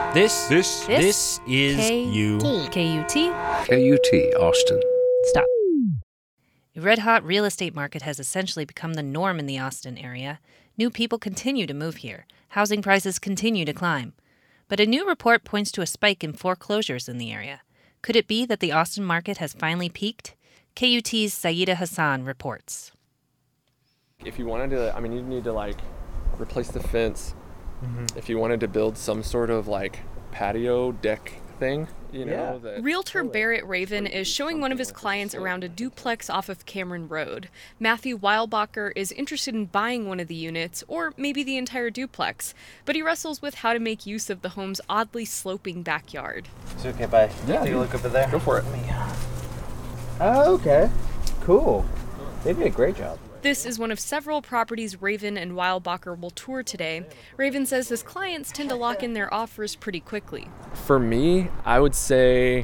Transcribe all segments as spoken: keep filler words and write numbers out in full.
This, This, this, is K- you. K U T. K U T, Austin. Stop. A red-hot real estate market has essentially become the norm in the Austin area. New people continue to move here. Housing prices continue to climb. But a new report points to a spike in foreclosures in the area. Could it be that the Austin market has finally peaked? K U T's Saida Hassan reports. If you wanted to, I mean, you need to like replace the fence. Mm-hmm. If you wanted to build some sort of like patio deck thing, you know. Yeah. That, Realtor Barrett Raven is showing one of his clients around a duplex off of Cameron Road. Matthew Weilbacher is interested in buying one of the units, or maybe the entire duplex, but he wrestles with how to make use of the home's oddly sloping backyard. Is it okay if I Yeah, take a look over there? Go for it. Oh, okay. Cool. They did a great job. This is one of several properties Raven and Weilbacher will tour today. Raven says his clients tend to lock in their offers pretty quickly. For me, I would say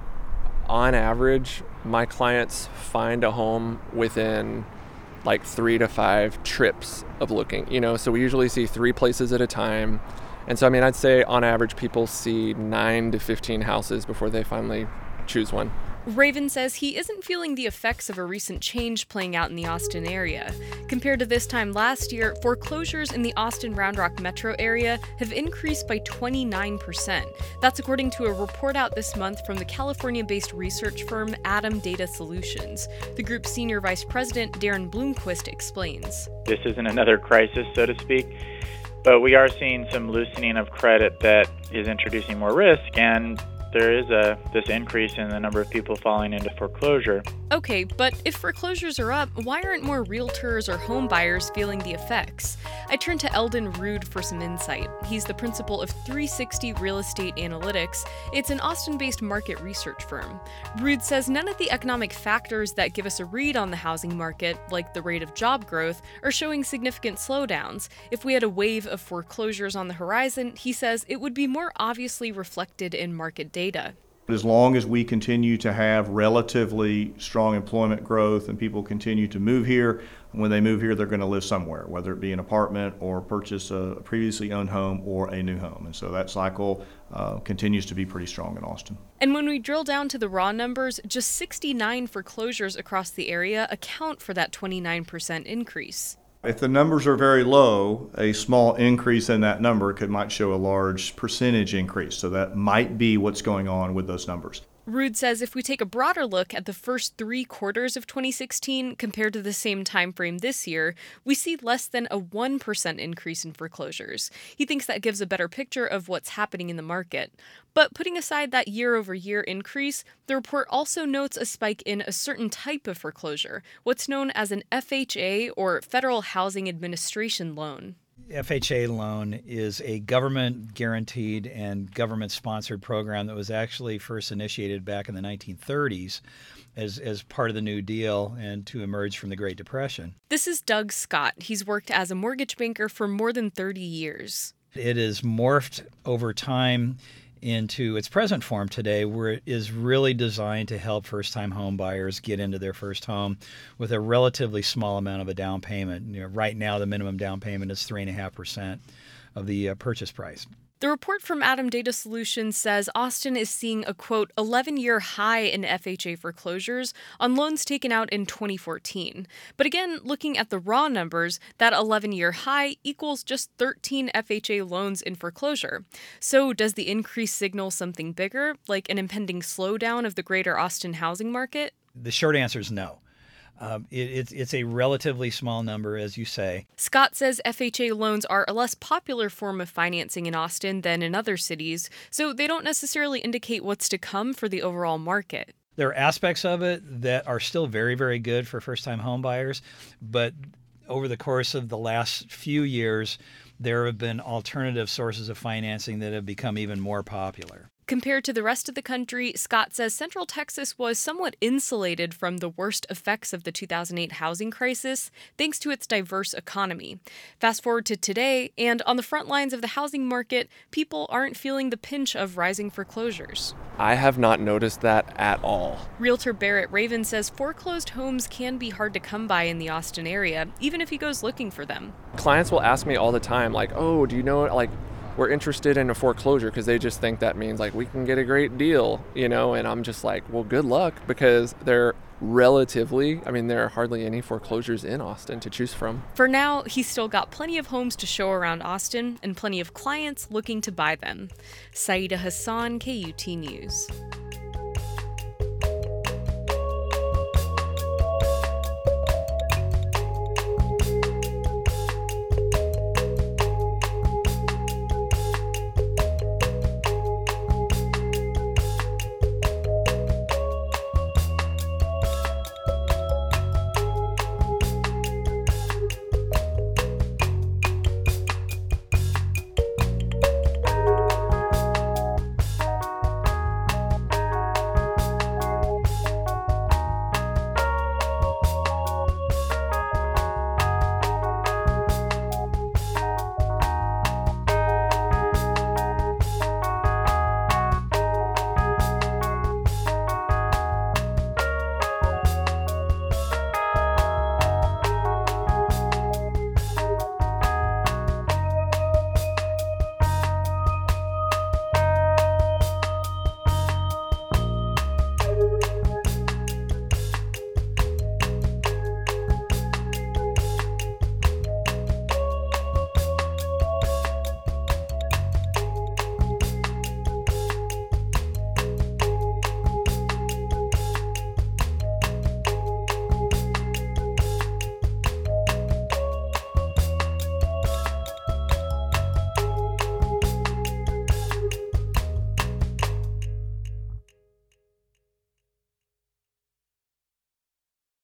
on average, my clients find a home within like three to five trips of looking, you know, so we usually see three places at a time. And so, I mean, I'd say on average, people see nine to fifteen houses before they finally choose one. Raven says he isn't feeling the effects of a recent change playing out in the Austin area. Compared to this time last year, foreclosures in the Austin Round Rock metro area have increased by twenty-nine percent. That's according to a report out this month from the California-based research firm Adam Data Solutions. The group's senior vice president, Darren Bloomquist, explains. This isn't another crisis, so to speak, but we are seeing some loosening of credit that is introducing more risk, and there is a this increase in the number of people falling into foreclosure. Okay, but if foreclosures are up, why aren't more realtors or home buyers feeling the effects? I turned to Eldon Rood for some insight. He's the principal of three sixty Real Estate Analytics. It's an Austin-based market research firm. Rood says none of the economic factors that give us a read on the housing market, like the rate of job growth, are showing significant slowdowns. If we had a wave of foreclosures on the horizon, he says it would be more obviously reflected in market data. Data. As long as we continue to have relatively strong employment growth and people continue to move here, when they move here, they're going to live somewhere, whether it be an apartment or purchase a previously owned home or a new home. And so that cycle uh, continues to be pretty strong in Austin. And when we drill down to the raw numbers, just sixty-nine foreclosures across the area account for that twenty-nine percent increase. If the numbers are very low, a small increase in that number could might show a large percentage increase. So that might be what's going on with those numbers. Rood says if we take a broader look at the first three quarters of twenty sixteen compared to the same time frame this year, we see less than a one percent increase in foreclosures. He thinks that gives a better picture of what's happening in the market. But putting aside that year-over-year increase, the report also notes a spike in a certain type of foreclosure, what's known as an F H A, or Federal Housing Administration loan. F H A loan is a government-guaranteed and government-sponsored program that was actually first initiated back in the nineteen thirties as, as part of the New Deal and to emerge from the Great Depression. This is Doug Scott. He's worked as a mortgage banker for more than thirty years. It has morphed over time into its present form today, where it is really designed to help first-time home buyers get into their first home with a relatively small amount of a down payment. You know, right now, the minimum down payment is three point five percent of the uh, purchase price. The report from Adam Data Solutions says Austin is seeing a, quote, eleven-year high in F H A foreclosures on loans taken out in twenty fourteen. But again, looking at the raw numbers, that eleven-year high equals just thirteen F H A loans in foreclosure. So does the increase signal something bigger, like an impending slowdown of the greater Austin housing market? The short answer is no. Um, it, it's, it's a relatively small number, as you say. Scott says F H A loans are a less popular form of financing in Austin than in other cities, so they don't necessarily indicate what's to come for the overall market. There are aspects of it that are still very, very good for first-time home buyers, but over the course of the last few years, there have been alternative sources of financing that have become even more popular. Compared to the rest of the country, Scott says Central Texas was somewhat insulated from the worst effects of the two thousand eight housing crisis, thanks to its diverse economy. Fast forward to today, and on the front lines of the housing market, people aren't feeling the pinch of rising foreclosures. I have not noticed that at all. Realtor Barrett Raven says foreclosed homes can be hard to come by in the Austin area, even if he goes looking for them. Clients will ask me all the time, like, oh, do you know, like, were interested in a foreclosure because they just think that means like we can get a great deal, you know, and I'm just like, well, good luck, because they're relatively, I mean, there are hardly any foreclosures in Austin to choose from. For now, he's still got plenty of homes to show around Austin and plenty of clients looking to buy them. Saida Hassan, K U T News.